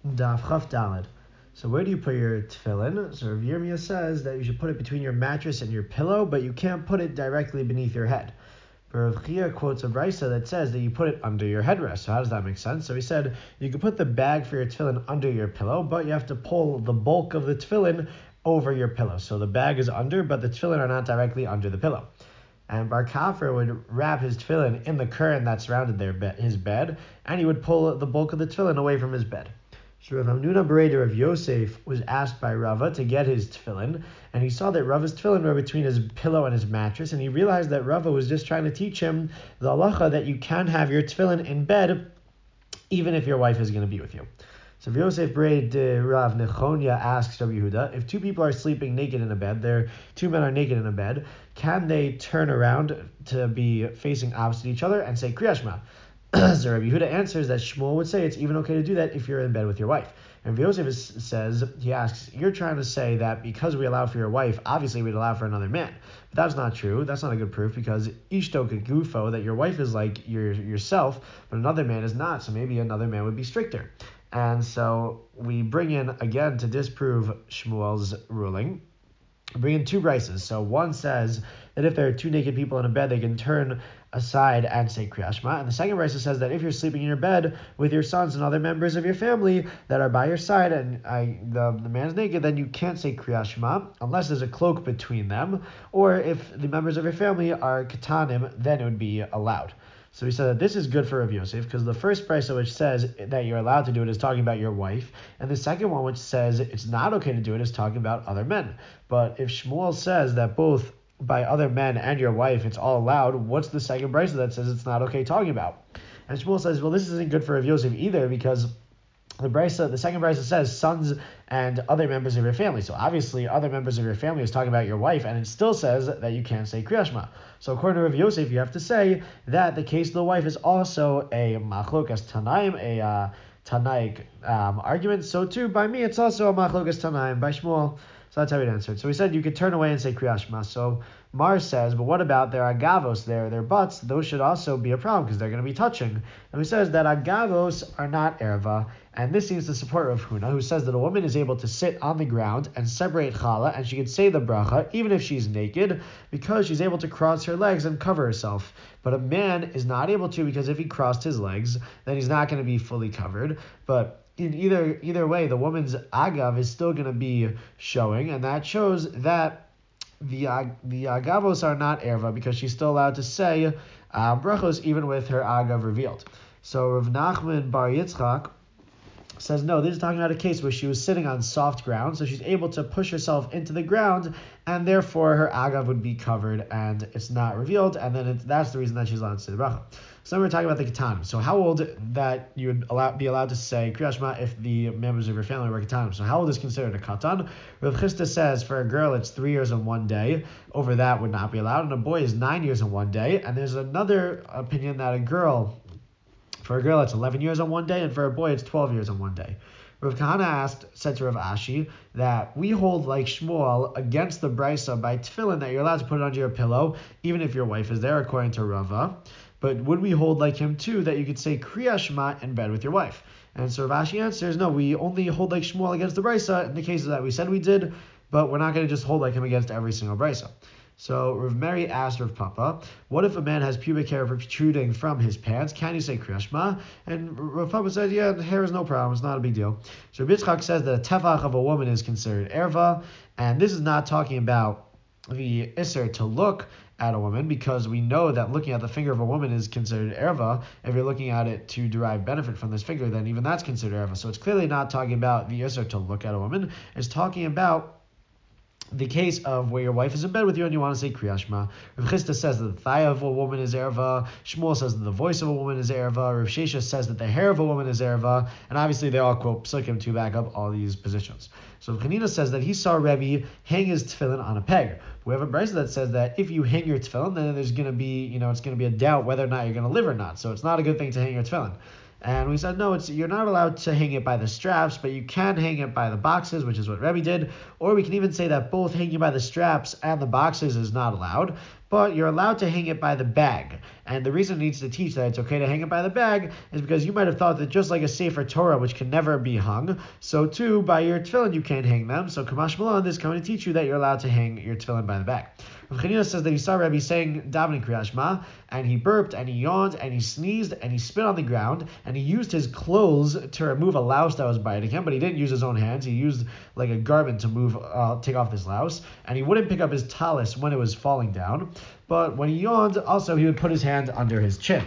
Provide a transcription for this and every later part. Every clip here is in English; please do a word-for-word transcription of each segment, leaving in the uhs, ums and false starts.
Daf Chaf Daled. So where do you put your tefillin? So Rav Yirmiyah says that you should put it between your mattress and your pillow, but you can't put it directly beneath your head. But Rav Chia quotes a brisa that says that you put it under your headrest. So how does that make sense? So he said you can put the bag for your tefillin under your pillow, but you have to pull the bulk of the tefillin over your pillow. So the bag is under, but the tefillin are not directly under the pillow. And Bar Kafir would wrap his tefillin in the curtain that surrounded their be- his bed, and he would pull the bulk of the tefillin away from his bed. So Rav Hamnuna Bereder of Yosef was asked by Rava to get his tefillin, and he saw that Rava's tefillin were between his pillow and his mattress, and he realized that Rava was just trying to teach him the halacha that you can have your tefillin in bed, even if your wife is going to be with you. So Yosef Braid uh, Rav Nechonia asks Rabbi Yehuda, if two people are sleeping naked in a bed, there two men are naked in a bed, can they turn around to be facing opposite each other and say Kriya Shema? So Rabbi Yehuda answers that Shmuel would say it's even okay to do that if you're in bed with your wife. And Yosef is, says, he asks, you're trying to say that because we allow for your wife, obviously we'd allow for another man. But that's not true. That's not a good proof because Ishto Gufo, that your wife is like your yourself, but another man is not. So maybe another man would be stricter. And so we bring in, again, to disprove Shmuel's ruling, bring in two brises. So one says that if there are two naked people in a bed, they can turn aside and say Kriya Shema. And the second brisa says that if you're sleeping in your bed with your sons and other members of your family that are by your side and I, the, the man's naked, then you can't say Kriya Shema unless there's a cloak between them, or if the members of your family are katanim, then it would be allowed. So we said that this is good for Rav Yosef because the first brisa which says that you're allowed to do it is talking about your wife, and the second one which says it's not okay to do it is talking about other men. But if Shmuel says that both by other men and your wife it's all allowed, what's the second brisa that says it's not okay talking about? And Shmuel says, well, this isn't good for Rav Yosef either because the brisa, the second brisa says sons and other members of your family. So obviously other members of your family is talking about your wife, and it still says that you can't say Kriya Shema. So according to Rav Yosef, you have to say that the case of the wife is also a machlokas tanaim, a uh, tanaik um, argument. So too, by me, it's also a machlokas tanaim by Shmuel. So that's how it answered. So we said you could turn away and say Kriya Shema. So Mar says, but what about their agavos, their, their butts? Those should also be a problem because they're going to be touching. And he says that agavos are not erva, and this seems to support Rav Huna, who says that a woman is able to sit on the ground and separate challah, and she can say the bracha even if she's naked because she's able to cross her legs and cover herself. But a man is not able to because if he crossed his legs, then he's not going to be fully covered. But in either either way, the woman's agav is still going to be showing, and that shows that the the agavos are not erva because she's still allowed to say uh, brachos even with her agav revealed. So Rav Nachman Bar Yitzchak says no, this is talking about a case where she was sitting on soft ground, so she's able to push herself into the ground, and therefore her agav would be covered and it's not revealed, and then it's, that's the reason that she's allowed to say the bracha. So we're talking about the katanim. So how old that you would allow, be allowed to say Kriya Shema if the members of your family were katanim. So how old is considered a katan? Rav Chisda says for a girl it's three years and one day. Over that would not be allowed, and a boy is nine years and one day. And there's another opinion that a girl, for a girl it's eleven years and one day, and for a boy it's twelve years and one day. Rav Kahana asked, said to Rav Ashi, that we hold like Shmuel against the brisa by tefillin that you're allowed to put it under your pillow, even if your wife is there, according to Rava. But would we hold like him too, that you could say Kriya Shema in bed with your wife? And so Rav Ashi answers, no, we only hold like Shmuel against the brisa in the cases that we said we did, but we're not going to just hold like him against every single brisa. So Rav Mary asked Rav Papa, what if a man has pubic hair protruding from his pants? Can you say Kriya Shema? And Rav Papa said, yeah, the hair is no problem. It's not a big deal. So Rav Yitzchak says that a tefach of a woman is considered erva, and this is not talking about the isser to look at a woman, because we know that looking at the finger of a woman is considered erva. If you're looking at it to derive benefit from this finger, then even that's considered erva. So it's clearly not talking about the isser to look at a woman. It's talking about the case of where your wife is in bed with you and you want to say Kriya Shema. Rav Chisda says that the thigh of a woman is erva. Shmuel says that the voice of a woman is erva. Rav Shesha says that the hair of a woman is erva. And obviously they all quote psukim to back up all these positions. So Rav Chanina says that he saw Rebbe hang his tefillin on a peg. We have a brisa that says that if you hang your tefillin, then there's going to be, you know, it's going to be a doubt whether or not you're going to live or not. So it's not a good thing to hang your tefillin. And we said, no, it's you're not allowed to hang it by the straps, but you can hang it by the boxes, which is what Rebbe did. Or we can even say that both hanging by the straps and the boxes is not allowed. but you're allowed to hang it by the bag. And the reason it needs to teach that it's okay to hang it by the bag is because you might have thought that just like a Sefer Torah, which can never be hung, so too by your tefillin you can't hang them. So Kamash Malon, this is coming to teach you that you're allowed to hang your tefillin by the bag. Rav Chanina says that he saw Rebbe saying davening Kriyat Shema, and he burped, and he yawned, and he sneezed, and he spit on the ground, and he used his clothes to remove a louse that was biting him, but he didn't use his own hands. He used like a garment to move, uh, take off this louse, and he wouldn't pick up his talis when it was falling down, but when he yawned, also he would put his hand under his chin.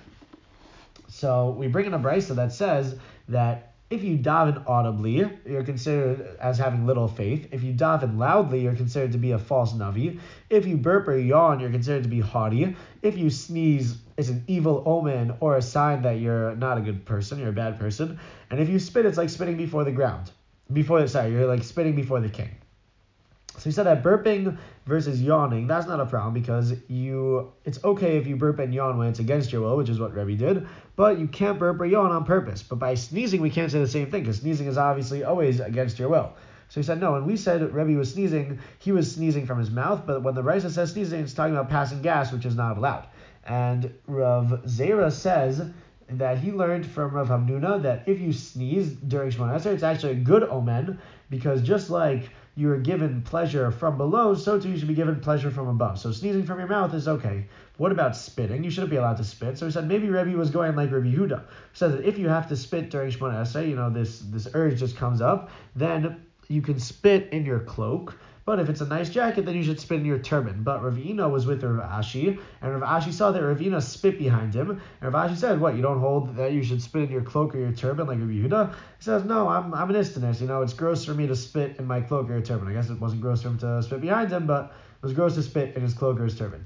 So we bring in a brisa that says that if you daven audibly, you're considered as having little faith. If you daven loudly, you're considered to be a false navi. If you burp or yawn, you're considered to be haughty. If you sneeze, it's an evil omen or a sign that you're not a good person, you're a bad person. And if you spit, it's like spitting before the ground. Before the, sorry, you're like spitting before the king. So he said that burping versus yawning, that's not a problem because you, it's okay if you burp and yawn when it's against your will, which is what Rebbe did, but you can't burp or yawn on purpose. But by sneezing, we can't say the same thing because sneezing is obviously always against your will. So he said, no, when we said Rebbe was sneezing, he was sneezing from his mouth, but when the Raisa says sneezing, it's talking about passing gas, which is not allowed. And Rav Zera says that he learned from Rav Hamnuna that if you sneeze during Shemona Esrei, it's actually a good omen, because just like you are given pleasure from below, so too you should be given pleasure from above. So sneezing from your mouth is okay. What about spitting? You shouldn't be allowed to spit. So he said maybe Rebbe was going like Rabbi Yehuda. He says that if you have to spit during Shemona Esrei, you know, this, this urge just comes up, then you can spit in your cloak. But if it's a nice jacket, then you should spit in your turban. But Ravina was with Rav Ashi, and Rav Ashi saw that Ravina spit behind him. And Rav Ashi said, what, you don't hold that you should spit in your cloak or your turban like Rabbi Yehuda? He says, no, I'm I'm an istinus. You know, it's gross for me to spit in my cloak or your turban. I guess it wasn't gross for him to spit behind him, but it was gross to spit in his cloak or his turban.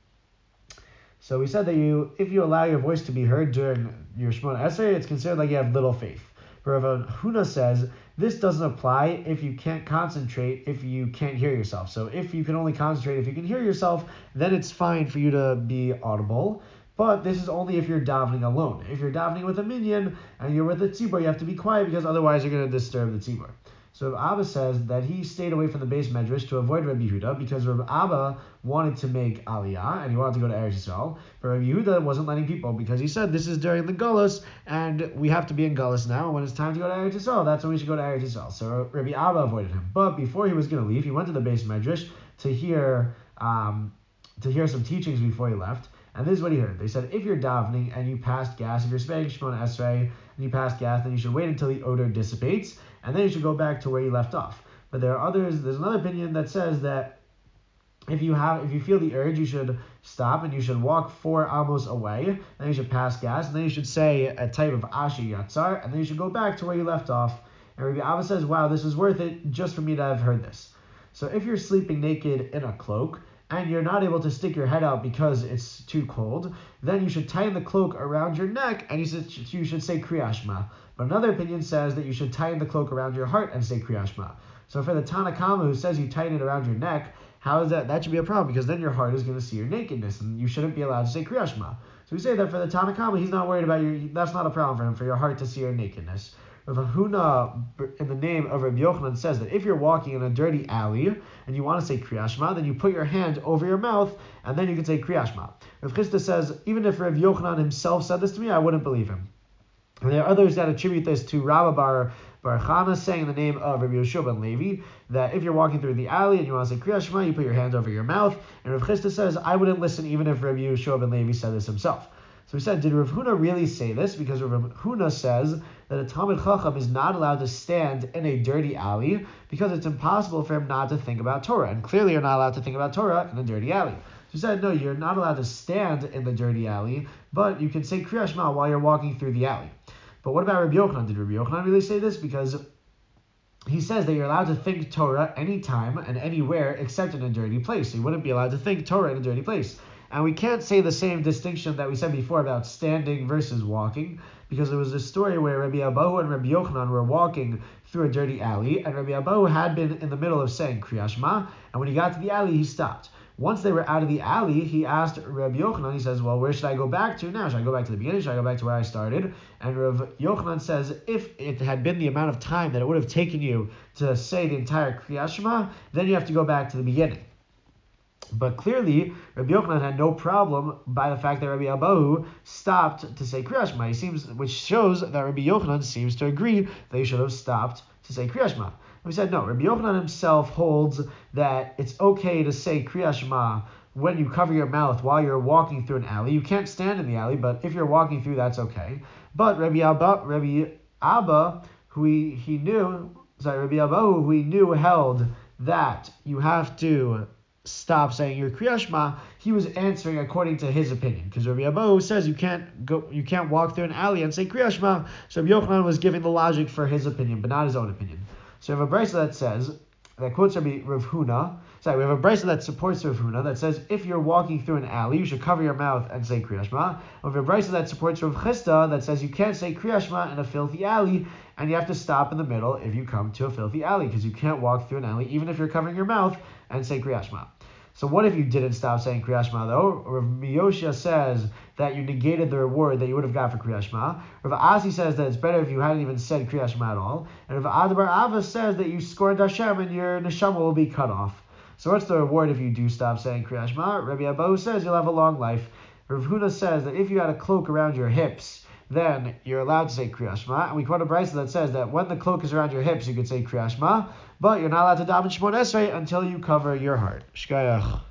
So we said that you, if you allow your voice to be heard during your Shemona Esrei, it's considered like you have little faith. But Rav Huna says this doesn't apply if you can't concentrate, if you can't hear yourself. So if you can only concentrate if you can hear yourself, then it's fine for you to be audible. But this is only if you're davening alone. If you're davening with a minyan and you're with a tzibur, you have to be quiet because otherwise you're going to disturb the tzibur. So Rav Abba says that he stayed away from the base medrash to avoid Rabbi Yehuda because Rav Abba wanted to make aliyah and he wanted to go to Eretz Yisrael. But Rabbi Yehuda wasn't letting people because he said this is during the Gullus and we have to be in Gullus now. When it's time to go to Eretz Yisrael, that's when we should go to Eretz Yisrael. So Rabbi Abba avoided him. But before he was going to leave, he went to the base medrash to hear um, to hear some teachings before he left. And this is what he heard. They said, if you're davening and you passed gas, if you're spending Shemona Esrei and you passed gas, then you should wait until the odor dissipates, and then you should go back to where you left off. But there are others, there's another opinion that says that if you have, if you feel the urge, you should stop and you should walk four amos away, then you should pass gas, and then you should say a type of Ashi Yatzar, and then you should go back to where you left off. And Rabbi Abba says, wow, this is worth it just for me to have heard this. So if you're sleeping naked in a cloak, and you're not able to stick your head out because it's too cold, then you should tighten the cloak around your neck and you should, you should say Kriyat Shema. But another opinion says that you should tighten the cloak around your heart and say Kriyat Shema. So for the Tanna Kama who says you tighten it around your neck, how is that? That should be a problem because then your heart is going to see your nakedness and you shouldn't be allowed to say Kriyat Shema. So we say that for the Tanna Kama, he's not worried about your, that's not a problem for him, for your heart to see your nakedness. Rav Huna, in the name of Rabbi Yochanan, says that if you're walking in a dirty alley and you want to say Kriyat Shema, then you put your hand over your mouth and then you can say Kriyat Shema. Rav Chisda says, even if Rabbi Yochanan himself said this to me, I wouldn't believe him. And there are others that attribute this to Rabba Bar Bar Chana saying in the name of Rabbi Yoshua ben Levi that if you're walking through the alley and you want to say Kriyat Shema, you put your hand over your mouth. And Rav Chisda says, I wouldn't listen even if Rabbi Yoshua ben Levi said this himself. So we said, did Rav Huna really say this? Because Rav Huna says that a Talmid Chacham is not allowed to stand in a dirty alley because it's impossible for him not to think about Torah. And clearly you're not allowed to think about Torah in a dirty alley. So he said, no, you're not allowed to stand in the dirty alley, but you can say Kriyat Shema while you're walking through the alley. But what about Rabbi Yochanan? Did Rabbi Yochanan really say this? Because he says that you're allowed to think Torah anytime and anywhere except in a dirty place. So you wouldn't be allowed to think Torah in a dirty place. And we can't say the same distinction that we said before about standing versus walking, because there was a story where Rabbi Abahu and Rabbi Yochanan were walking through a dirty alley, and Rabbi Abahu had been in the middle of saying Kriyat Shema, and when he got to the alley, he stopped. Once they were out of the alley, he asked Rabbi Yochanan, he says, well, where should I go back to now? Should I go back to the beginning? Should I go back to where I started? And Rabbi Yochanan says, if it had been the amount of time that it would have taken you to say the entire Kriyat Shema, then you have to go back to the beginning. But clearly, Rabbi Yochanan had no problem by the fact that Rabbi Abahu stopped to say Kriya Shema. He seems, which shows that Rabbi Yochanan seems to agree that he should have stopped to say Kriya Shema. We said no. Rabbi Yochanan himself holds that it's okay to say Kriya Shema when you cover your mouth while you're walking through an alley. You can't stand in the alley, but if you're walking through, that's okay. But Rabbi Abba, Rabbi Abba, who he, he knew, sorry, Rabbi Abahu, who he knew held that you have to stop saying your Kriya Shema, he was answering according to his opinion, because Rabbi Abahu says you can't go, you can't walk through an alley and say Kriya Shema. So Rabbi Yochanan was giving the logic for his opinion, but not his own opinion. So we have a brisa that says, that quotes Rabbi Rav Huna. Sorry, we have a brisa that supports Rav Huna that says if you're walking through an alley, you should cover your mouth and say Kriya Shema. We have a brisa that supports Rav Chisda that says you can't say Kriya Shema in a filthy alley, and you have to stop in the middle if you come to a filthy alley, because you can't walk through an alley even if you're covering your mouth and say Kriya Shema. So what if you didn't stop saying Kriya Shema though? Rav Miyoshia says that you negated the reward that you would have got for Kriya Shema. Rav Asi says that it's better if you hadn't even said Kriya Shema at all. And Rav Adabar Ava says that you scorned Hashem and your neshama will be cut off. So what's the reward if you do stop saying Kriya Shema? Rabbi Abahu says you'll have a long life. Rav Huna says that if you had a cloak around your hips, then you're allowed to say Kriya Shema. And we quote a brisa that says that when the cloak is around your hips, you could say Kriya Shema, but you're not allowed to daven Shemona Esrei until you cover your heart. Shkayach.